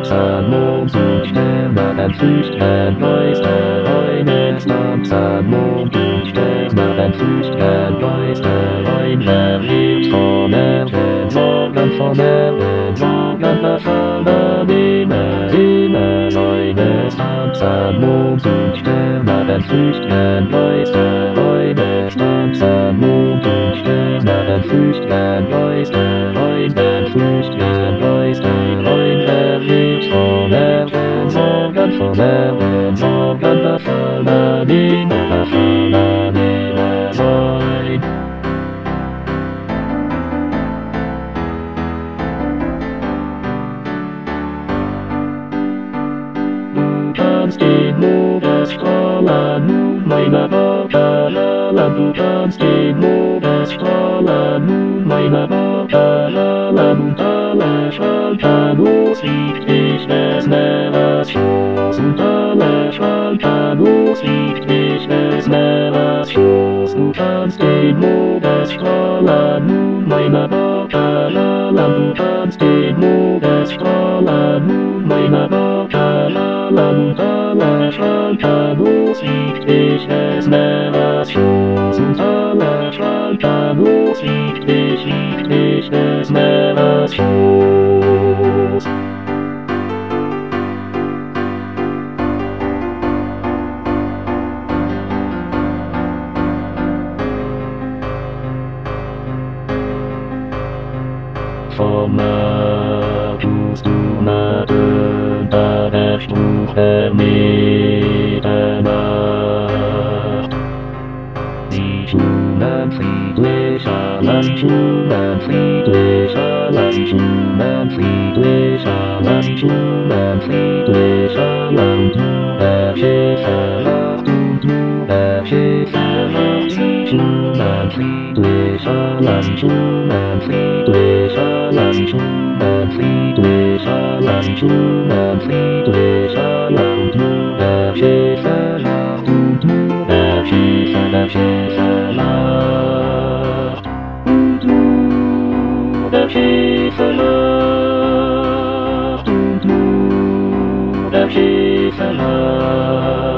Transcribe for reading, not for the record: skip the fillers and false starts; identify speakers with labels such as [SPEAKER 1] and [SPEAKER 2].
[SPEAKER 1] Sun, Mond und Sterne, ein Früchte, Neueste, Heune, Sun, Mond und Sterne, ein Früchte, Neueste, Heune, lebt von Erden, Sorgen von Erden, Sorgen befallen, Himmel, Heune, Sun, Mond und Sterne, ein Früchte, Neueste, Heune, Sun, Mond und Sterne, ein Früchte, Neueste, Heune, Früchte, Neueste, Heune, lebt von Erden, Sorgen von Erden, Sorgen befallen, Himmel, sein. Du kannst den Monat strahlen, nun meine Worte lernen. Du kannst den Monat strahlen, nun meine Worte lernen. Und alle Schalter los liegt ich des Meeres Schoß. Und alle Schalter los liegt ich des Meeres Schoß. Du kannst den Monat strahlen, nun meine Worte lernen. Du kannst den Monat strahlen, nun meine Worte lernen. Und alle Schalter los liegt ich des Meeres Schoß. Und alle Schalter los liegt ich des Meeres Schoß. Vom Meer tust du Nadeln, da der Spruch der Mitternacht. Sie schulen friedlich allein, sie schulen friedlich allein, sie schulen friedlich allein, sie schulen friedlich allein. Du der Schäferlacht, du der Schäferlacht, sie schulen friedlich allein, sie schulen friedlich allein, sie schulen friedlich allein, sie schulen friedlich allein. Du der Schäferlacht, du der Schäferlacht, der Schäferlacht, der Schäferlacht.